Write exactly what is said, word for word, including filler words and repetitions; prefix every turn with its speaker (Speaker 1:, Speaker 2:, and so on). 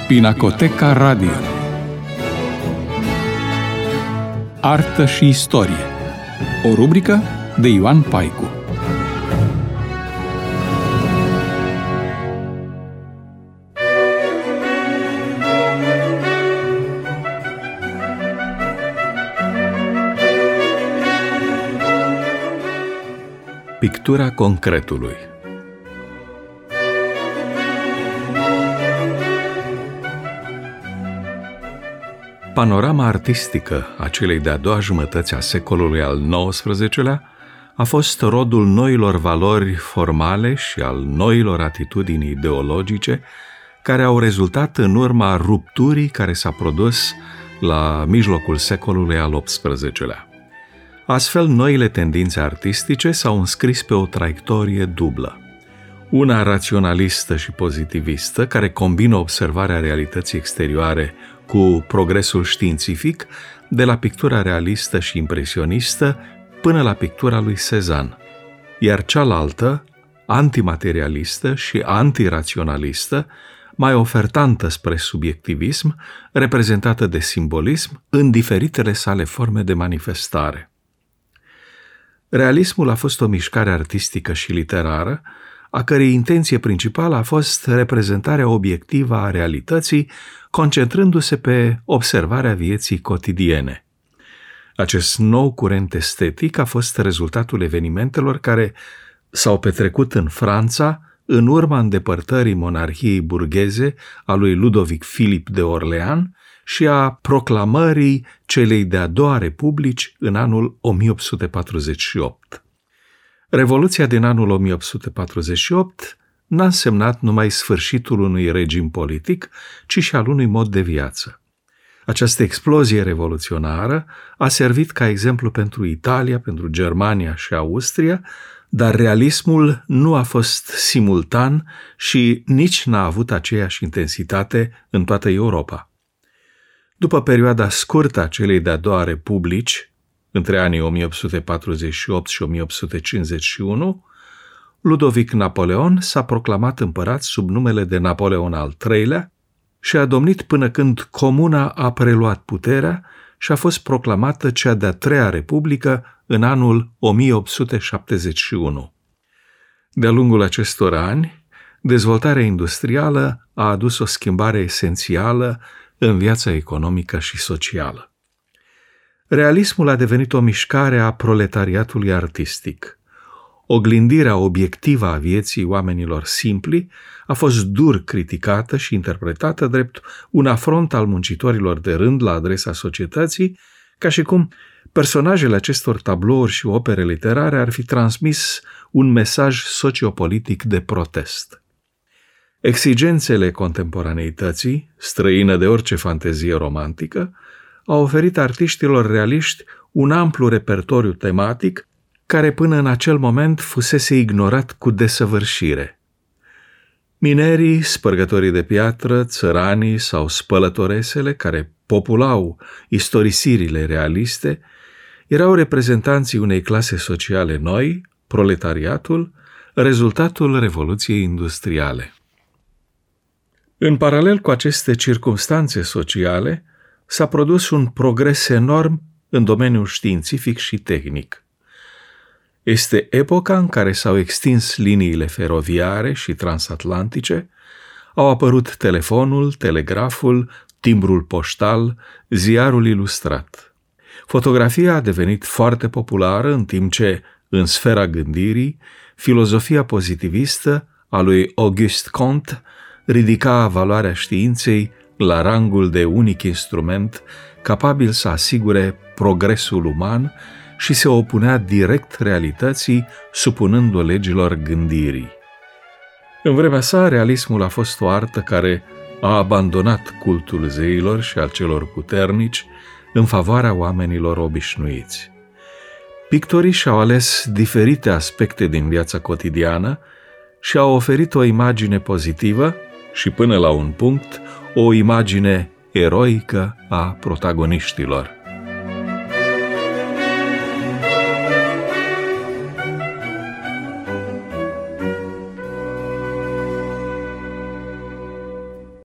Speaker 1: Pinacoteca Radio. Artă și istorie. O rubrică de Ioan Paicu. Pictura concretului. Panorama artistică a celei de-a doua jumătăți a secolului al nouăsprezecelea a fost rodul noilor valori formale și al noilor atitudini ideologice care au rezultat în urma rupturii care s-a produs la mijlocul secolului al optsprezecelea. Astfel, noile tendințe artistice s-au înscris pe o traiectorie dublă. Una raționalistă și pozitivistă, care combină observarea realității exterioare cu progresul științific, de la pictura realistă și impresionistă până la pictura lui Cézanne, iar cealaltă, antimaterialistă și antiraționalistă, mai ofertantă spre subiectivism, reprezentată de simbolism în diferitele sale forme de manifestare. Realismul a fost o mișcare artistică și literară, a cărei intenție principală a fost reprezentarea obiectivă a realității, concentrându-se pe observarea vieții cotidiene. Acest nou curent estetic a fost rezultatul evenimentelor care s-au petrecut în Franța în urma îndepărtării monarhiei burgheze a lui Ludovic Filip de Orlean și a proclamării celei de-a doua republici în anul o mie opt sute patruzeci și opt. Revoluția din anul o mie opt sute patruzeci și opt n-a însemnat numai sfârșitul unui regim politic, ci și al unui mod de viață. Această explozie revoluționară a servit ca exemplu pentru Italia, pentru Germania și Austria, dar realismul nu a fost simultan și nici n-a avut aceeași intensitate în toată Europa. După perioada scurtă a celei de-a doua republici, între anii o mie opt sute patruzeci și opt și o mie opt sute cincizeci și unu, Ludovic Napoleon s-a proclamat împărat sub numele de Napoleon al treilea și a domnit până când Comuna a preluat puterea și a fost proclamată cea de-a treia republică în anul o mie opt sute șaptezeci și unu. De-a lungul acestor ani, dezvoltarea industrială a adus o schimbare esențială în viața economică și socială. Realismul a devenit o mișcare a proletariatului artistic. Oglindirea obiectivă a vieții oamenilor simpli a fost dur criticată și interpretată drept un afront al muncitorilor de rând la adresa societății, ca și cum personajele acestor tablouri și opere literare ar fi transmis un mesaj sociopolitic de protest. Exigențele contemporaneității, străină de orice fantezie romantică, au oferit artiștilor realiști un amplu repertoriu tematic care până în acel moment fusese ignorat cu desăvârșire. Minerii, spărgătorii de piatră, țăranii sau spălătoresele care populau istorisirile realiste erau reprezentanții unei clase sociale noi, proletariatul, rezultatul Revoluției Industriale. În paralel cu aceste circumstanțe sociale, s-a produs un progres enorm în domeniul științific și tehnic. Este epoca în care s-au extins liniile feroviare și transatlantice, au apărut telefonul, telegraful, timbrul poștal, ziarul ilustrat. Fotografia a devenit foarte populară, în timp ce, în sfera gândirii, filozofia pozitivistă a lui Auguste Comte ridica valoarea științei la rangul de unic instrument capabil să asigure progresul uman și se opunea direct realității, supunând-o legilor gândirii. În vremea sa, realismul a fost o artă care a abandonat cultul zeilor și al celor puternici în favoarea oamenilor obișnuiți. Pictorii și-au ales diferite aspecte din viața cotidiană și au oferit o imagine pozitivă și, până la un punct, o imagine eroică a protagoniștilor.